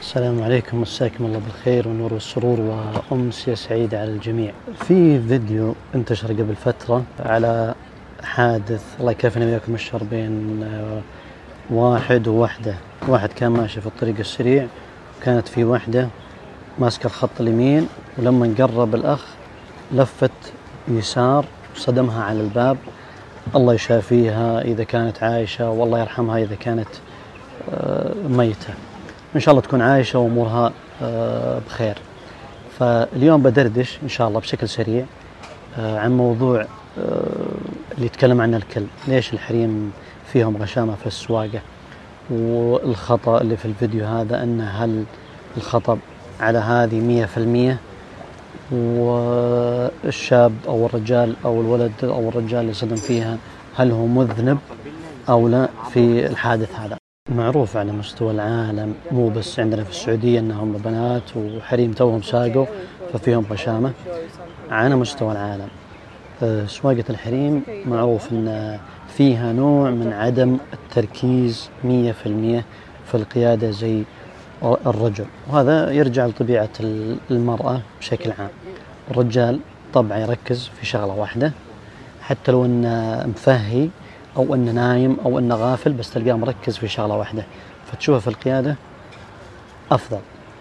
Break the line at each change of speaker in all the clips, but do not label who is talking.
السلام عليكم، مساكم الله بالخير والنور والسرور وأمسية سعيدة على الجميع. في فيديو انتشر قبل فترة على حادث الله يكافينا وياكم الشر بين واحد ووحدة. واحد كان ماشي في الطريق السريع، كانت في وحدة ماسكة الخط اليمين، ولما قرب الأخ لفت يسار وصدمها على الباب. الله يشافيها إذا كانت عايشة، والله يرحمها إذا كانت ميتة. إن شاء الله تكون عايشة وأمورها بخير. فاليوم بدردش إن شاء الله بشكل سريع عن موضوع اللي يتكلم عنه الكل. ليش الحريم فيهم غشامة في السواقة؟ والخطأ اللي في الفيديو هذا أن هل الخطأ على هذه 100%، والشاب أو الرجال أو الولد أو الرجال اللي صدم فيها هل هو مذنب أو لا في الحادث هذا؟ معروف على مستوى العالم، مو بس عندنا في السعودية أنهم بنات وحريم توهم ساقوا ففيهم غشامة. على مستوى العالم سواقة الحريم معروف أن فيها نوع من عدم التركيز 100% في القيادة زي الرجل، وهذا يرجع لطبيعة المرأة بشكل عام. الرجال طبعا يركز في شغلة واحدة، حتى لو أنه مفهي أو أنه نايم أو أنه غافل، بس تلقاه مركز في شغلة واحدة، فتشوفه في القيادة أفضل.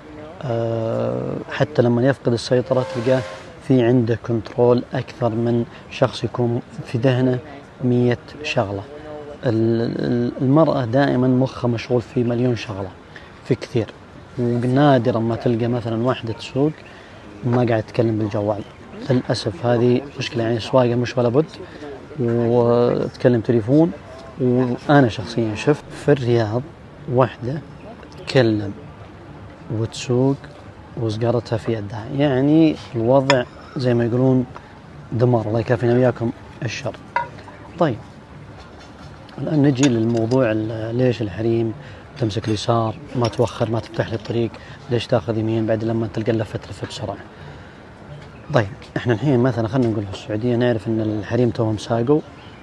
حتى لما يفقد السيطرة تلقاه في عنده كنترول أكثر من شخص يكون في ذهنه 100 شغلة. المرأة دائما مخها مشغول في مليون شغلة، في كثير، ونادرا ما تلقى مثلا واحدة تسوق ما قاعد تتكلم بالجوال. للأسف هذه مشكلة، يعني سواقة مش ولا بد وتكلم تليفون. وأنا شخصيا شفت في الرياض واحدة تتكلم وتسوق وسجارتها في يدها، يعني الوضع زي ما يقولون دمار. الله يكافينا وياكم الشر. طيب الآن نجي للموضوع، ليش الحريم تمسك اليسار، ما توخر، ما تفتح لي الطريق، ليش تاخذ يمين بعد لما تلقى لفة بسرعة؟ طيب احنا الحين مثلا خلينا نقول في السعودية نعرف ان الحريم توهم ساقوا،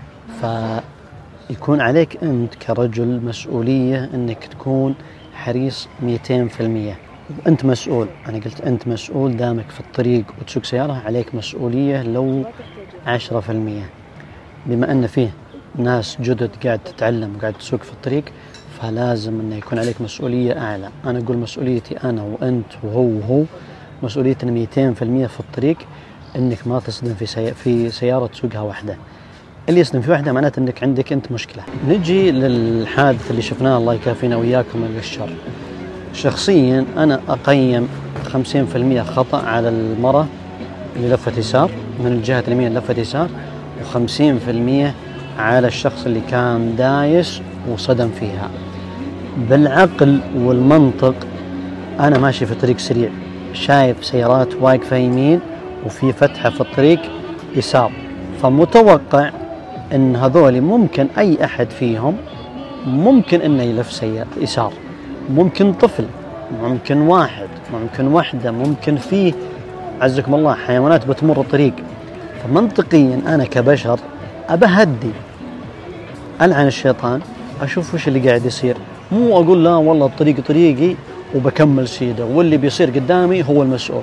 فيكون عليك انت كرجل مسؤولية انك تكون حريص 200%. انت مسؤول، انا قلت انت مسؤول دامك في الطريق وتسوق سيارة، عليك مسؤولية لو 10%. بما ان فيه ناس جدد قاعد تتعلم وقاعد تسوق في الطريق، فلازم انه يكون عليك مسؤولية اعلى. انا اقول مسؤوليتي انا وانت وهو مسؤوليتنا 200% في الطريق، انك ما تصدم في سيارة تسوقها واحدة. اللي يصدم في واحدة معناته انك عندك انت مشكلة. نجي للحادث اللي شفناه الله يكافينا وياكم من الشر. شخصيا انا اقيم 50% خطأ على المرأة اللي لفت يسار من الجهة اليمين، لفت يسار، و50% على الشخص اللي كان دايس وصدم فيها. بالعقل والمنطق انا ماشي في طريق سريع، شايف سيارات واقفة يمين وفي فتحة في الطريق يسار، فمتوقع ان هذول ممكن اي احد فيهم ممكن انه يلف يسار، ممكن طفل، ممكن واحد، ممكن وحدة، ممكن فيه عزكم الله حيوانات بتمر الطريق. فمنطقيا انا كبشر ابهدي ألعن الشيطان، اشوف وش اللي قاعد يصير، مو اقول لا والله الطريق طريقي وبكمل سيده واللي بيصير قدامي هو المسؤول.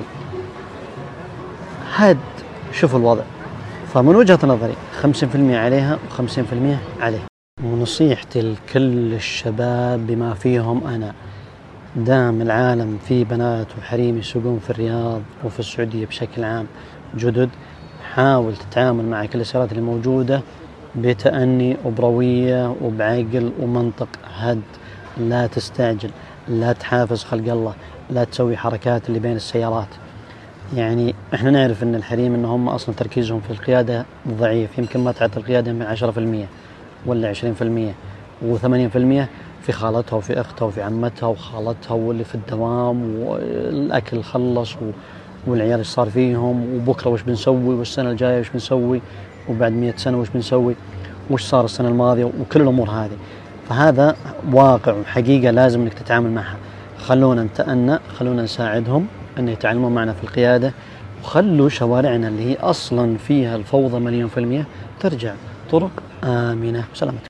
هاد شوف الوضع. فمن وجهة نظري 50% عليها و50% عليه. ونصيحتي لكل الشباب بما فيهم أنا، دام العالم فيه بنات وحريم يسوقون في الرياض وفي السعودية بشكل عام جدد، حاول تتعامل مع كل السيارات اللي موجودة بتأني وبروية وبعقل ومنطق. هد لا تستعجل، لا تحافظ خلق الله، لا تسوي حركات اللي بين السيارات. يعني احنا نعرف ان الحريم ان هم اصلا تركيزهم في القيادة ضعيف، يمكن ما تعطي القيادة من 10% ولا 20%، و80% في خالتها وفي اختها وفي عمتها وخالتها واللي في الدوام، والاكل خلص والعيال ايش صار فيهم، وبكره وش بنسوي، والسنة الجاية وش بنسوي، وبعد 100 سنة وش بنسوي، وش صار السنة الماضية، وكل الامور هذه. فهذا واقع وحقيقة لازم انك تتعامل معها. خلونا نتأنى، خلونا نساعدهم ان يتعلمون معنا في القيادة، وخلوا شوارعنا اللي هي اصلا فيها الفوضى 100% ترجع طرق آمنة. سلامتكم.